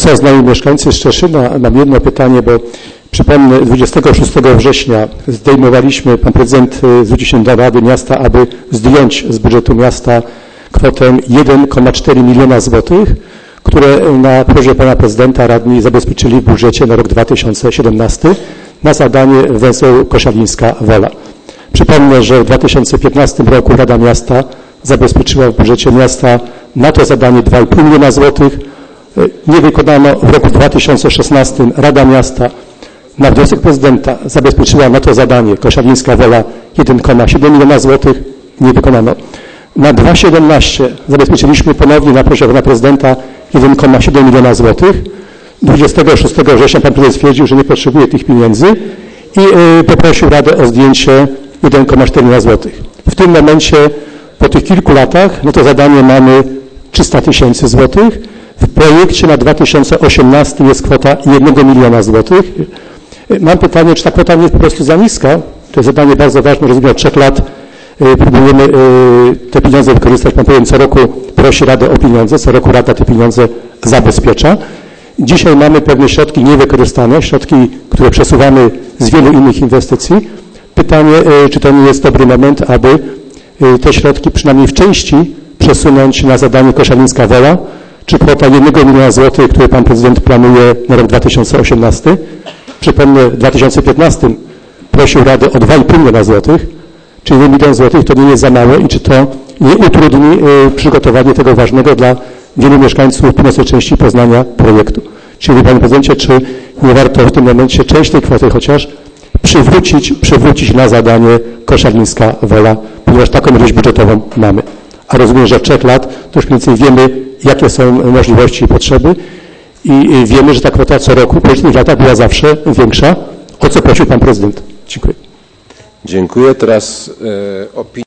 Są z nami mieszkańcy Szczeszyna. Mam jedno pytanie, bo przypomnę, 26 września zdejmowaliśmy, pan prezydent zwrócił się do Rady Miasta, aby zdjąć z budżetu miasta kwotę 1,4 miliona złotych, które na prośbę pana prezydenta radni zabezpieczyli w budżecie na rok 2017 na zadanie węzeł Koszalińska-Wola. Przypomnę, że w 2015 roku Rada Miasta zabezpieczyła w budżecie miasta na to zadanie 2,5 miliona złotych. Nie wykonano w roku 2016. Rada Miasta na wniosek prezydenta zabezpieczyła na to zadanie Koszalińska-Wola 1,7 miliona złotych. Nie wykonano. Na 2017 zabezpieczyliśmy ponownie na prośbę pana prezydenta 1,7 miliona złotych. 26 września pan prezydent stwierdził, że nie potrzebuje tych pieniędzy i poprosił Radę o zdjęcie 1,4 miliona złotych. W tym momencie, po tych kilku latach, no to zadanie mamy 300 tysięcy złotych. W projekcie na 2018 jest kwota 1 miliona złotych. Mam pytanie, czy ta kwota nie jest po prostu za niska? To jest zadanie bardzo ważne, rozumiem, od 3 lat próbujemy te pieniądze wykorzystać. Pan prezydent co roku prosi Radę o pieniądze, co roku Rada te pieniądze zabezpiecza. Dzisiaj mamy pewne środki niewykorzystane, środki, które przesuwamy z wielu innych inwestycji. Pytanie, czy to nie jest dobry moment, aby te środki przynajmniej w części przesunąć na zadanie Koszalińska-Wola, czy kwota 1 miliona złotych, które pan prezydent planuje na rok 2018. Przypomnę, w 2015 prosił Radę o 2,5 miliona złotych, czyli 1 milion złotych to nie jest za mało i czy to nie utrudni przygotowanie tego ważnego dla wielu mieszkańców północnej części Poznania projektu. Czyli panie prezydencie, czy nie warto w tym momencie część tej kwoty chociaż przywrócić na zadanie Koszalińska-Wola, ponieważ taką ilość budżetową mamy. A rozumiem, że od 3 lat to już mniej więcej wiemy, jakie są możliwości i potrzeby i wiemy, że ta kwota co roku w poprzednich latach była zawsze większa, o co prosił pan prezydent. Dziękuję. Dziękuję. Teraz opinia.